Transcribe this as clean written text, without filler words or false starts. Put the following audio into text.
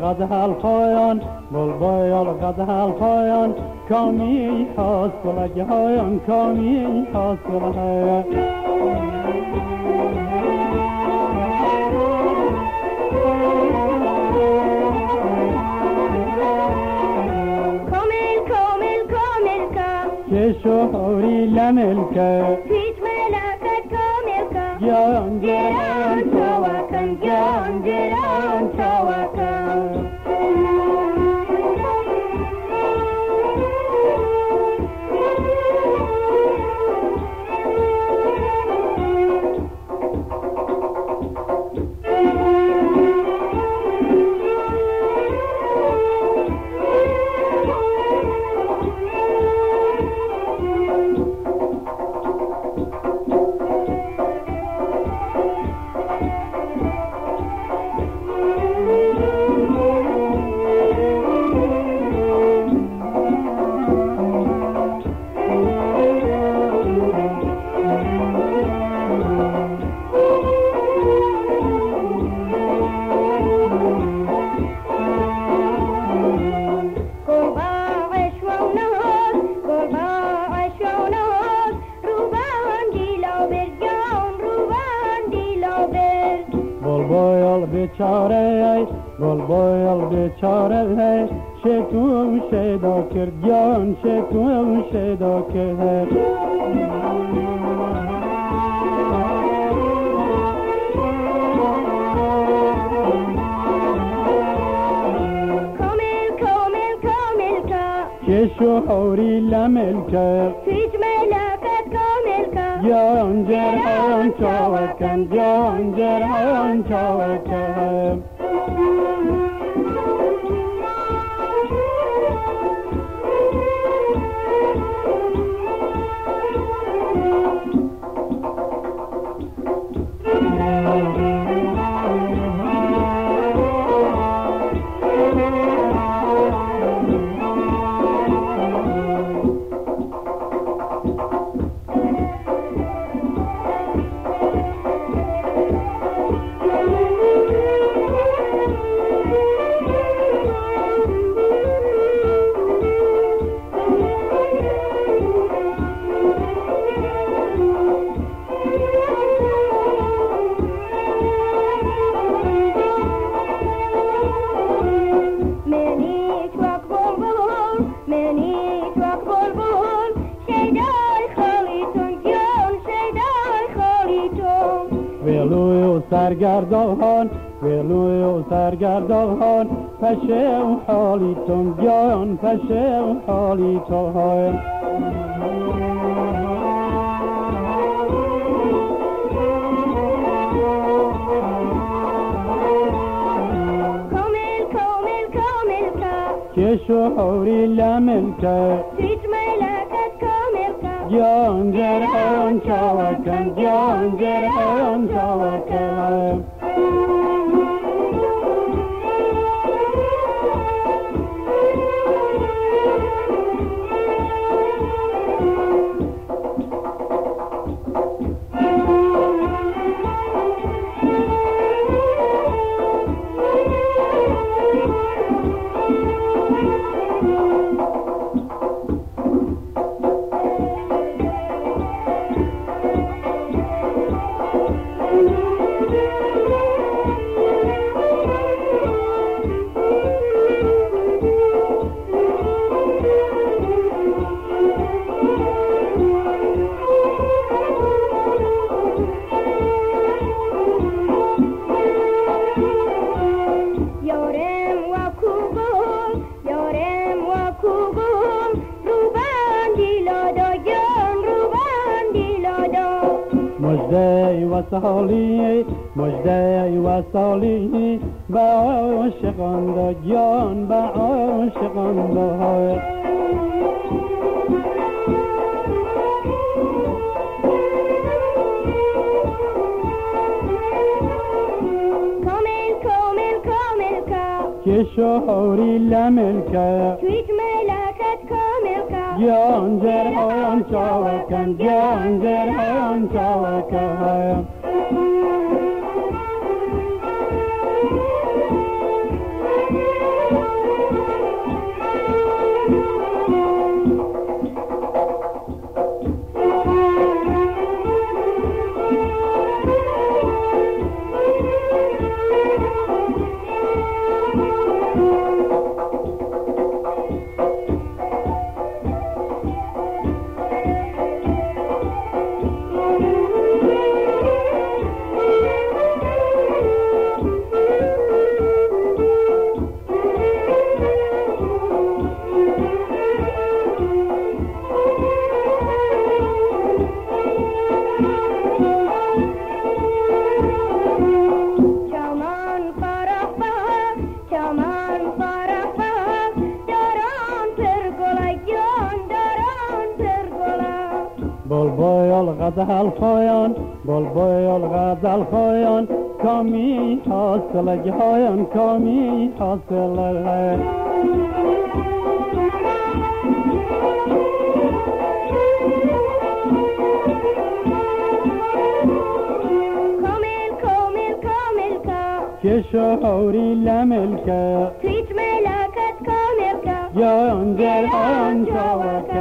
غزل خایان بلبل غزل خایان کامی حاصل هایان کامی حاصل هایان شهوری لملكه فيش ملاكة كاملكة جان جيران شواكن جان جيران شواكن بیچاره بلبل بیچاره شکوه شدا کرد جان شکوه شدا کرد شهوری لملكه فيش ملاكة كاملكة جان جرهان شواكن جان جرهان شواكن سرگردان ولوی و سرگردان پشه و حالیتون جان پشه و حالیتون که شهوری لملكه فيش ملاكة كاملكة جان جرهان شواكن جان جرهان شواكن مجده و سالی مجده و سالی با عاشقان دا جان با عاشقان دا که شهوری لملكه فيش ملاكة كاملكة جان جرهان شواكن جان جرهان شواكن بلبل غزل خویان بلبل غزل خویان کامی حاصل جهان کامی حاصل که شعوری لملکه هیچ ملکت کامل که جان جهان شوکه